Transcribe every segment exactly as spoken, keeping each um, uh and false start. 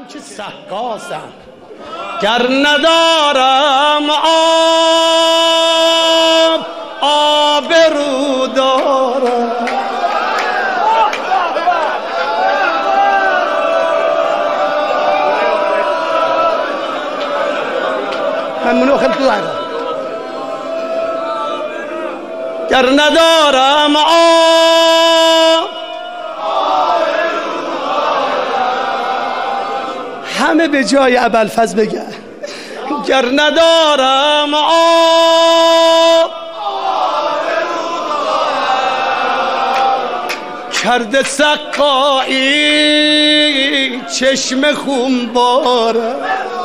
من که سقاسم، گر ندارم آب آبرو دارم. من منو خیلی تو دارم. گر ندارم آب همه به جای ابوالفضل بگن گر ندارم آب کرده سقایی چشم خونبارم.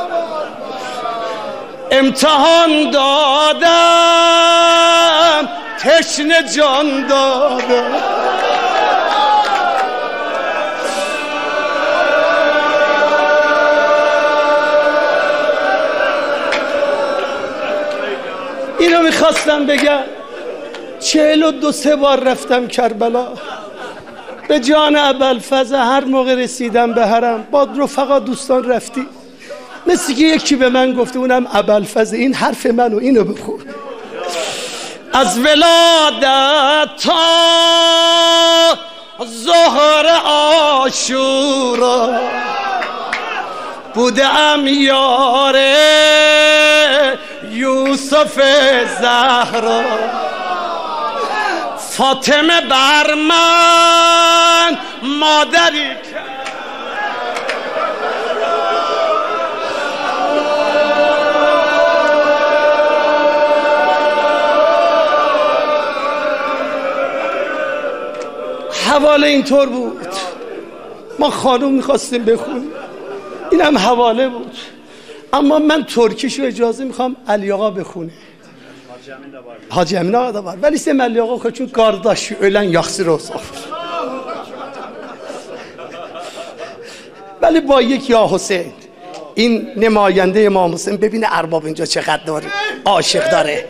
امتحان دادم تشنه جان دادم. اینو میخواستم بگم. چهل و دو سه بار رفتم کربلا به جان ابوالفضل. هر موقع رسیدم به حرم با رفقا دوستان رفتی، مثل که یکی به من گفته، اونم ابوالفضل، این حرف منو اینو بخون. از ولادت تا ظهر عاشورا بودم یار یوسف زهرا. فاطمه بر من مادری کرد، حواله اینطور بود. ما خانوم میخواستیم بخونیم، اینم حواله بود. اما من ترکیشو اجازه میخوام علی آقا بخونه. Hacı Emine Ağa da var. Veli İslam Əli Ağa üçün qardaş ölən yaxşı olsun. ولی با یک یا حسین، این نماینده امام حسین، ببین ارباب اینجا چقدر داره عاشق داره.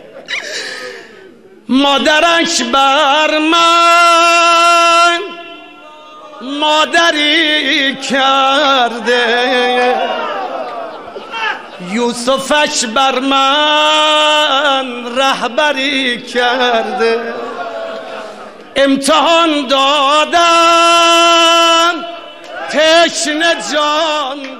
مادرش بر من مادری کرده، یوسفش بر من رهبری کرده. امتحان دادم تشنه جان